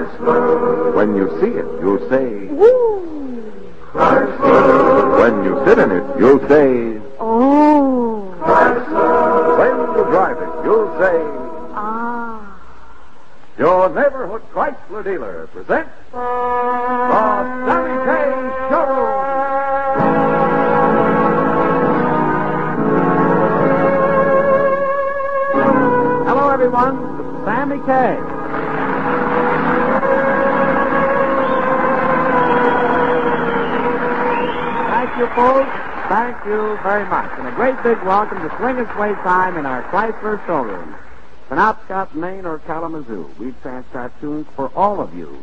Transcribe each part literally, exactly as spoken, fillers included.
Chrysler. When you see it, you'll say, Woo! Chrysler. When you sit in it, you'll say, Oh. Chrysler. when you drive it, you'll say, Ah. your neighborhood Chrysler dealer presents the Sammy K Showroom. Hello, everyone. This is Sammy K. Thank you, folks. Thank you very much. And a great big welcome to Swing and Sway time in our Chrysler showroom. Penobscot, Maine, or Kalamazoo, we transcribe tunes for all of you.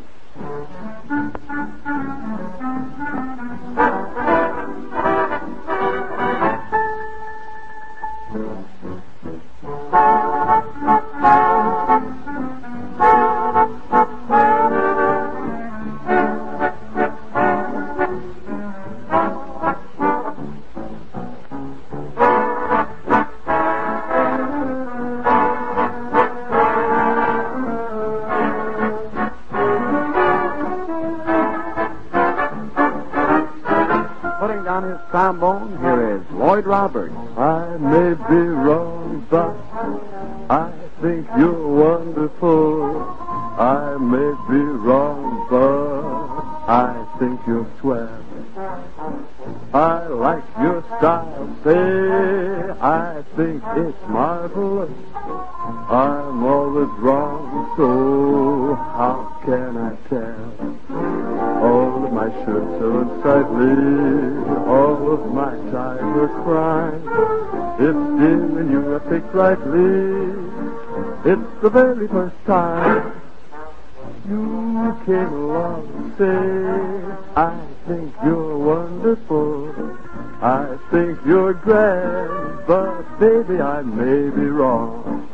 Putting down his trombone, here is Lloyd Roberts. I may be wrong, but I think you're wonderful. I may be wrong, but I think you're swell. I like your style, say, I think it's marvelous. I'm always wrong, so how can I tell? All of my shirts are unsightly, all of my ties are crime. If dear and you are picked rightly, it's the very first time you came along. Say, I think you're wonderful, I think you're grand, but baby, I may be wrong.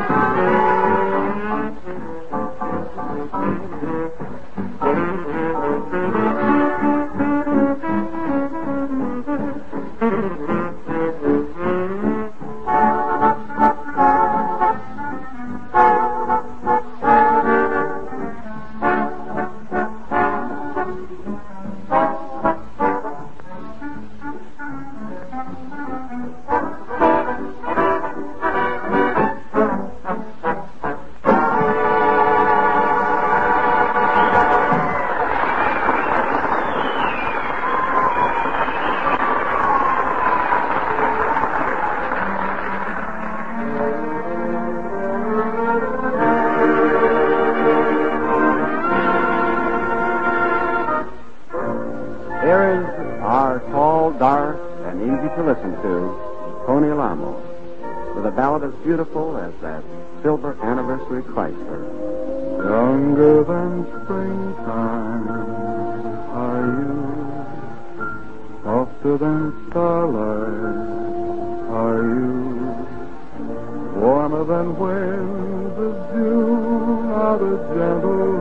Here is our tall, dark, and easy to listen to, Tony Alamo, with a ballad as beautiful as that silver anniversary Chrysler. Younger than springtime are you, softer than starlight are you, warmer than winds of June are the gentle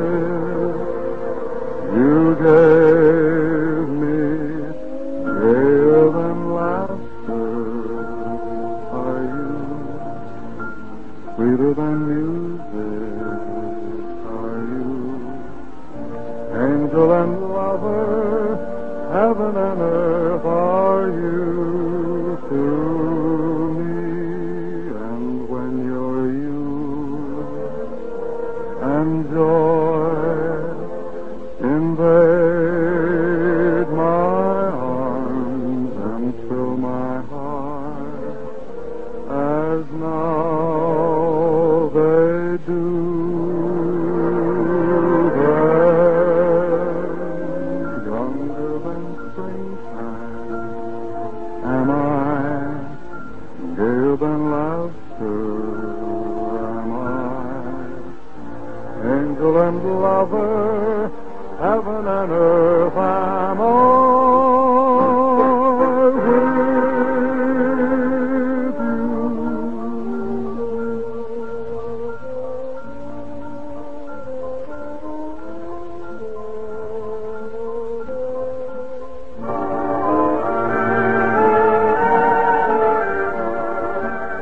lips you gave me, gayer than laughter are you, sweeter than music are you, angel and lover, heaven and earth are you to me. And when you're you and joy invade my arms and fill my heart as now they do. Then, younger than springtime, am I, gayer than laughter am I, angel and lover, heaven and earth am I with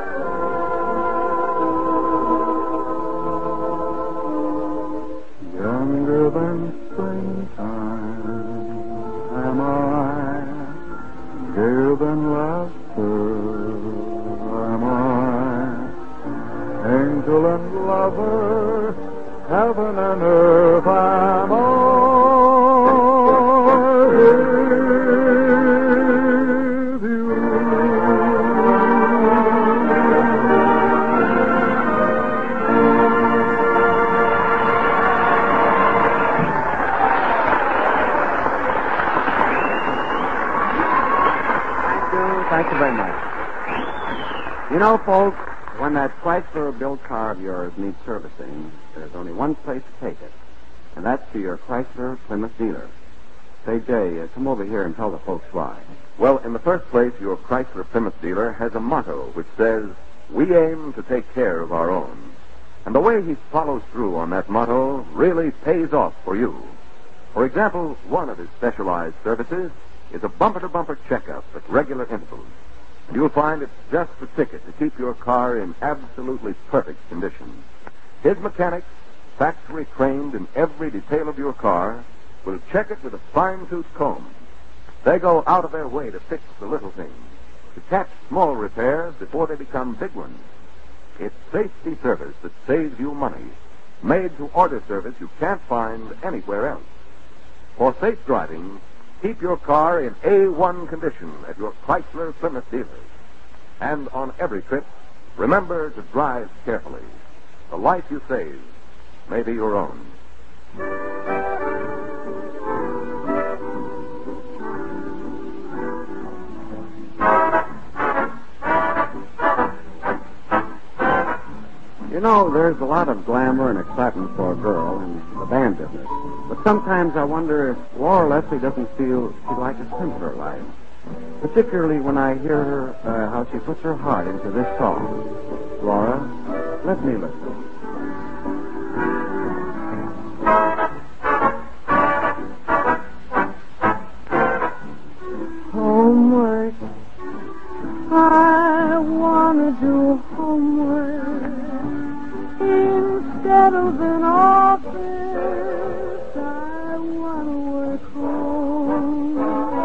you. heaven and earth and all with you. Thank you very much. You know, folks, when that Chrysler-built car of yours needs servicing, there's only one place to take it, and that's to your Chrysler Plymouth dealer. Say, Jay, uh, come over here and tell the folks why. Well, in the first place, your Chrysler Plymouth dealer has a motto which says, "We aim to take care of our own." And the way he follows through on that motto really pays off for you. For example, one of his specialized services is a bumper-to-bumper checkup at regular intervals. And you'll find it's just the ticket to keep your car in absolutely perfect condition. His mechanics, factory trained in every detail of your car, will check it with a fine-tooth comb. They go out of their way to fix the little things, to catch small repairs before they become big ones. It's safety service that saves you money, made-to-order service you can't find anywhere else. For safe driving, keep your car in A one condition at your Chrysler Plymouth dealer. And on every trip, remember to drive carefully. The life you save may be your own. You know, there's a lot of glamour and excitement for a girl in the band business. But sometimes I wonder if Laura Leslie doesn't feel she'd like a simpler life. Particularly when I hear her, uh, how she puts her heart into this song. Laura, let me listen. Homework. I want to do homework instead of an office. I want to work home.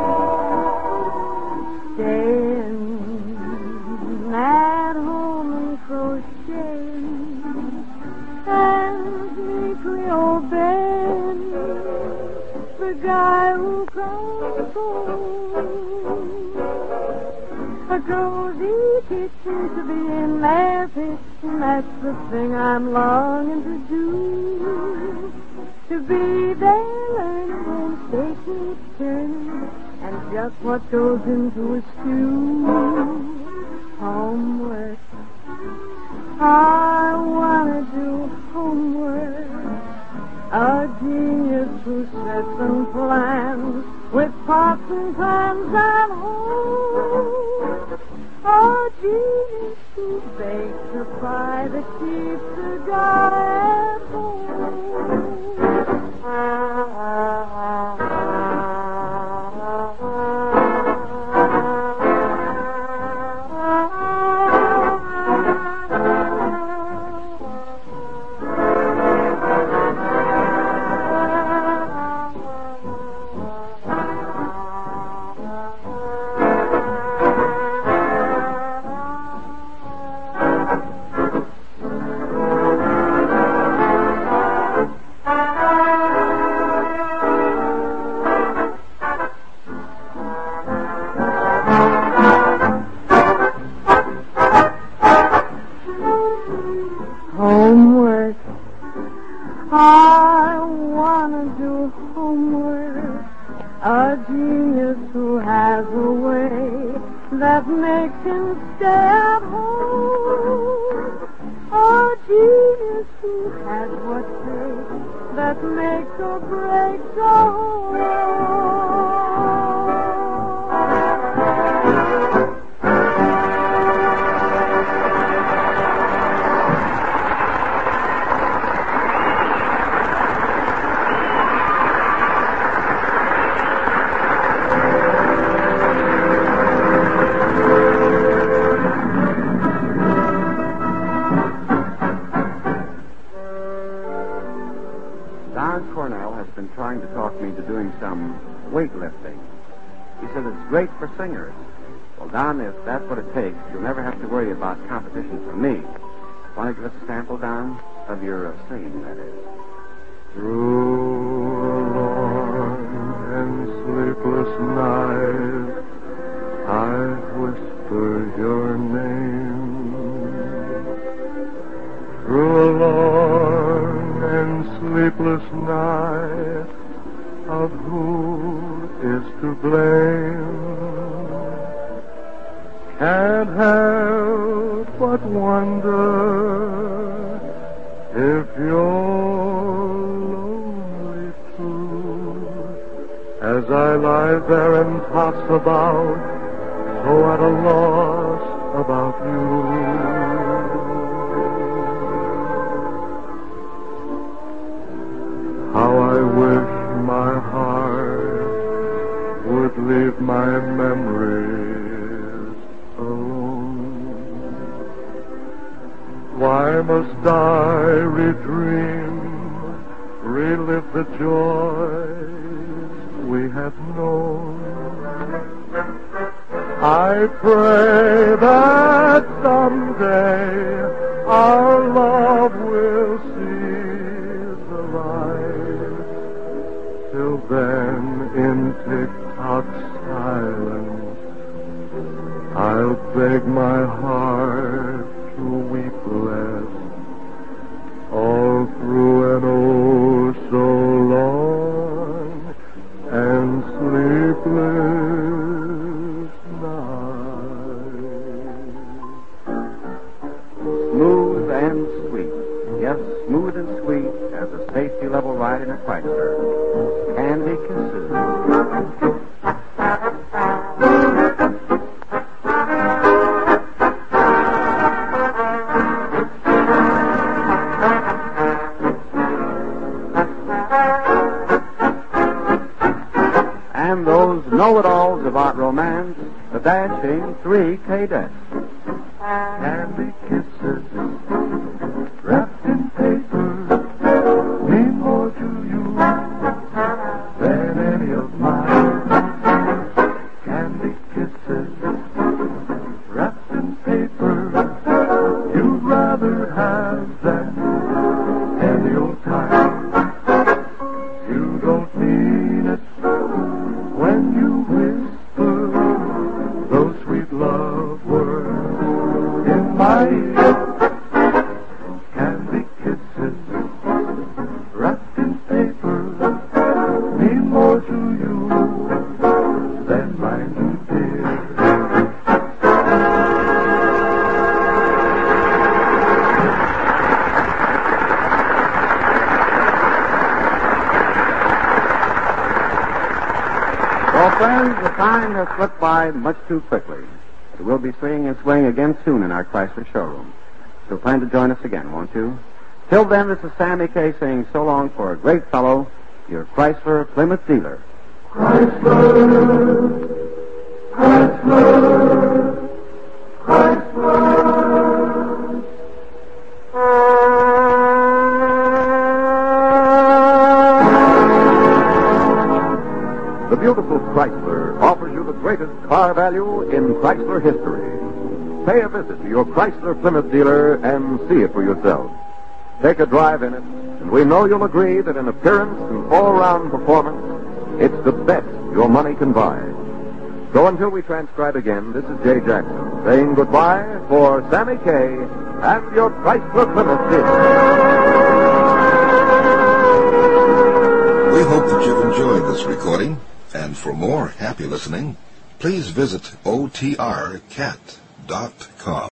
Staying at home and crocheting and meekly obeying the guy who comes home. A cozy kitchen to be in their kitchen, that's the thing I'm longing to do. To be there learning when station is turning and just what goes into a stew. Homework. I want to do homework. A genius who sets and plans with pots and pans at home. A genius who bakes a pie that keeps the guy at homework. I want to do homework. A genius who has a way that makes him stay at home. A genius who has what takes that makes or breaks a home. Don Cornell has been trying to talk me into doing some weightlifting. He says it's great for singers. Well, Don, if that's what it takes, you'll never have to worry about competition from me. Want to give us a sample, Don? Of your uh, singing, that is. Through a long and sleepless night, I whisper your name. Through a long and sleepless night, of who is to blame, can't help but wonder if you're lonely too, as I lie there and toss about, so at a loss about you. How I wish my heart would leave my memories alone. Why must I redream, relive the joys we have known? I pray that someday our love will see the light. Till then, in tick-tock silence, I'll beg my heart to weep less, all through an oh so long and sleepless night. Smooth and sweet. Yes, smooth and sweet as a safety level ride in a Chrysler. Candy Kisses. And those know-it-alls about romance, the dashing three cadets. Candy kisses wrapped in paper mean more to you than any of mine. Candy kisses wrapped in paper, you'd rather have them any old time. You don't mean it when you whisper those sweet love words in my ear. Candy kisses wrapped in paper mean more to you than mine do, dear. Well, friends, the time has slipped by much too quickly. But we'll be swinging and swaying again soon in our Chrysler showroom. So plan to join us again, won't you? Till then, this is Sammy Kaye saying so long for a great fellow, your Chrysler Plymouth dealer. Chrysler, Chrysler, Chrysler. The beautiful Chrysler offers you the greatest car value in Chrysler history. Pay a visit to your Chrysler Plymouth dealer and see it for yourself. Take a drive in it, and we know you'll agree that in appearance and all-round performance, it's the best your money can buy. So until we transcribe again, this is Jay Jackson saying goodbye for Sammy Kaye and your Chrysler Plymouth dealer. We hope that you've enjoyed this recording, and for more happy listening, please visit O T R cat dot com.